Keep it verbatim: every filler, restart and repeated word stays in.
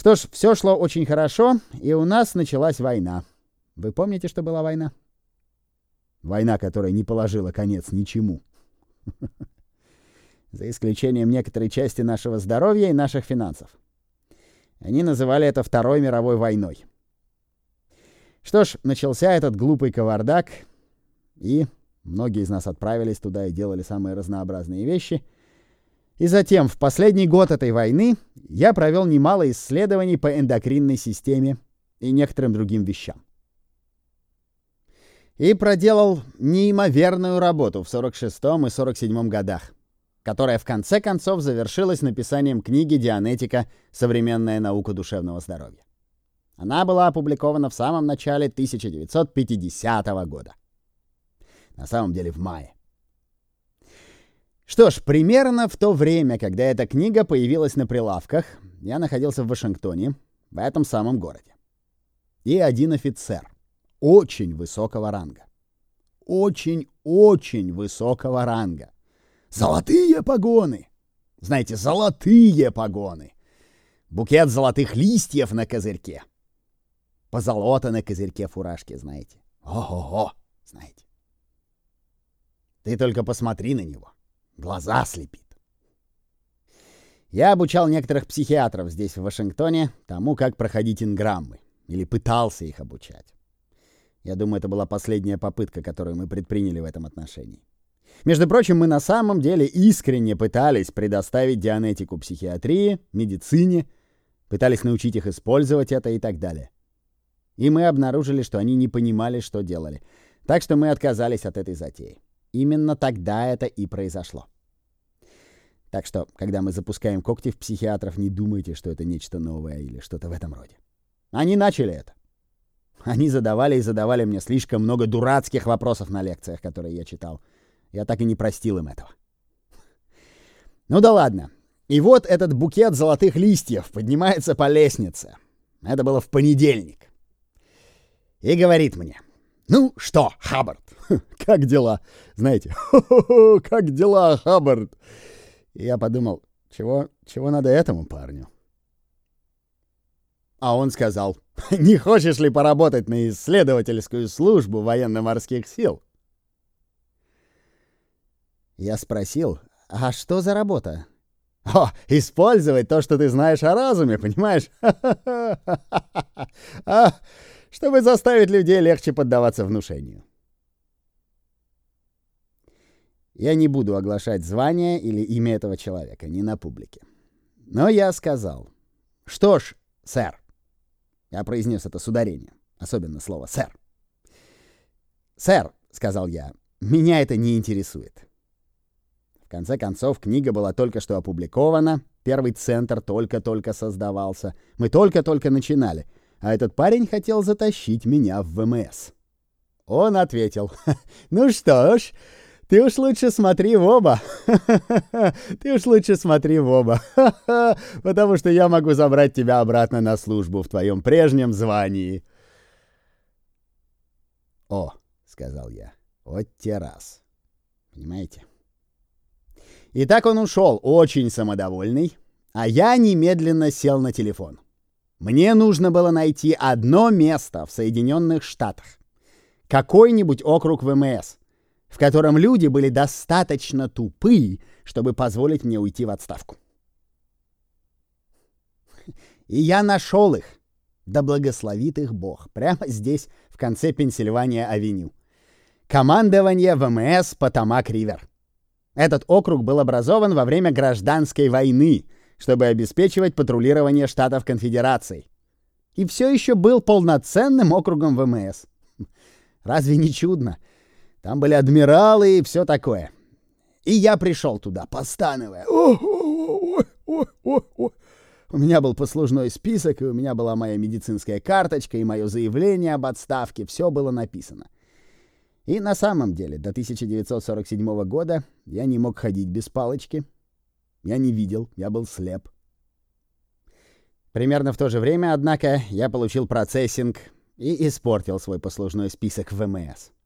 Что ж, все шло очень хорошо, и у нас началась война. Вы помните, что была война? Война, которая не положила конец ничему. За исключением некоторой части нашего здоровья и наших финансов. Они называли это Второй мировой войной. Что ж, начался этот глупый кавардак, и многие из нас отправились туда и делали самые разнообразные вещи. И затем, в последний год этой войны, я провел немало исследований по эндокринной системе и некоторым другим вещам. И проделал неимоверную работу в сорок шестом и сорок седьмом годах, которая в конце концов завершилась написанием книги «Дианетика. Современная наука душевного здоровья». Она была опубликована в самом начале тысяча девятьсот пятидесятого года. На самом деле в мае. Что ж, примерно в то время, когда эта книга появилась на прилавках, я находился в Вашингтоне, в этом самом городе. И один офицер очень высокого ранга. Очень-очень высокого ранга. Золотые погоны! Знаете, золотые погоны! Букет золотых листьев на козырьке. Позолота на козырьке фуражки, знаете. Ого-го, знаете. Ты только посмотри на него. Глаза слепит. Я обучал некоторых психиатров здесь, в Вашингтоне, тому, как проходить инграммы. Или пытался их обучать. Я думаю, это была последняя попытка, которую мы предприняли в этом отношении. Между прочим, мы на самом деле искренне пытались предоставить дианетику психиатрии, медицине, пытались научить их использовать это и так далее. И мы обнаружили, что они не понимали, что делали. Так что мы отказались от этой затеи. Именно тогда это и произошло. Так что, когда мы запускаем когти в психиатров, не думайте, что это нечто новое или что-то в этом роде. Они начали это. Они задавали и задавали мне слишком много дурацких вопросов на лекциях, которые я читал. Я так и не простил им этого. Ну да ладно. И вот этот букет золотых листьев поднимается по лестнице. Это было в понедельник. И говорит мне: «Ну что, Хаббард, как дела?» Знаете, «Хо-хо-хо, как дела, Хаббард?» И я подумал, чего, чего надо этому парню? А он сказал: «Не хочешь ли поработать на исследовательскую службу военно-морских сил?» Я спросил: «А что за работа?» «О, использовать то, что ты знаешь о разуме, понимаешь? А, чтобы заставить людей легче поддаваться внушению». Я не буду оглашать звание или имя этого человека, не на публике. Но я сказал: «Что ж, сэр». Я произнес это с ударением, особенно слово «сэр». «Сэр», — сказал я, — «меня это не интересует». В конце концов, книга была только что опубликована, первый центр только-только создавался, мы только-только начинали, а этот парень хотел затащить меня в ВМС. Он ответил: «Ну что ж, ты уж лучше смотри в оба. Ты уж лучше смотри в оба. Потому что я могу забрать тебя обратно на службу в твоем прежнем звании». «О», — сказал я, — «вот те раз». Понимаете? И так он ушел, очень самодовольный, а я немедленно сел на телефон. Мне нужно было найти одно место в Соединенных Штатах. Какой-нибудь округ ВМС, в котором люди были достаточно тупы, чтобы позволить мне уйти в отставку. И я нашел их, да благословит их Бог, прямо здесь, в конце Пенсильвания-авеню. Командование ВМС Потомак-Ривер. Этот округ был образован во время гражданской войны, чтобы обеспечивать патрулирование штатов конфедерации. И все еще был полноценным округом ВМС. Разве не чудно? Там были адмиралы и все такое. И я пришел туда, постановая. У меня был послужной список, и у меня была моя медицинская карточка, и мое заявление об отставке. Все было написано. И на самом деле до тысяча девятьсот сорок седьмого года я не мог ходить без палочки. Я не видел, я был слеп. Примерно в то же время, однако, я получил процессинг и испортил свой послужной список в ВМС.